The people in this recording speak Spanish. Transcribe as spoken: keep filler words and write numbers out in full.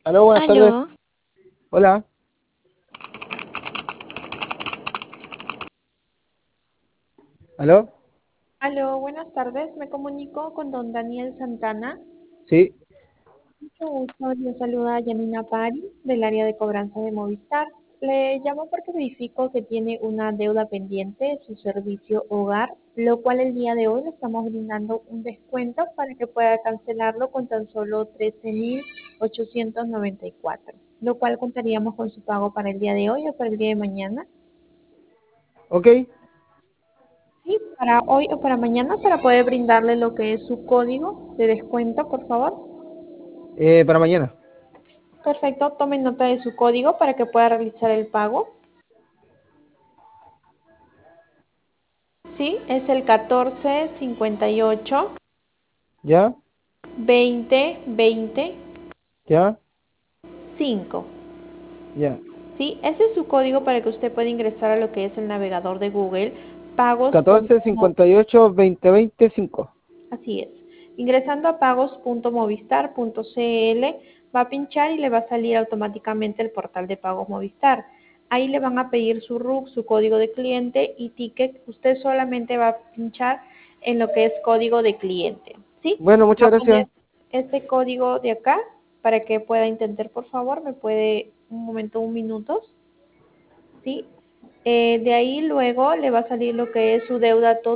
Aló, buenas tardes. Aló, Hola. ¿Aló? Aló, buenas tardes. Me comunico con don Daniel Santana. Sí. Mucho gusto. Le saluda Yanina Pari del área de cobranza de Movistar. Le llamo porque verifico que tiene una deuda pendiente de su servicio hogar, lo cual el día de hoy le estamos brindando un descuento para que pueda cancelarlo con tan solo trece mil ochocientos noventa y cuatro, lo cual contaríamos con su pago para el día de hoy o para el día de mañana. Ok. Sí, para hoy o para mañana para poder brindarle lo que es su código de descuento, por favor. Eh, para mañana. Perfecto, tomen nota de su código para que pueda realizar el pago. Sí, es el catorce cincuenta y ocho ¿Ya? veinte veinte ¿Ya? cinco. Ya. Sí, ese es su código para que usted pueda ingresar a lo que es el navegador de Google, pagos. catorce cincuenta y ocho veinte veinte cinco. Así es. Ingresando a pagos punto movistar punto cl, va a pinchar y le va a salir automáticamente el portal de pagos Movistar. Ahí le van a pedir su R U C, su código de cliente y ticket. Usted solamente va a pinchar en lo que es código de cliente. ¿Sí? Bueno, Va muchas a gracias. poner este código de acá para que pueda intentar, por favor. Me puede un momento, un minuto. ¿Sí? Eh, de ahí luego le va a salir lo que es su deuda total.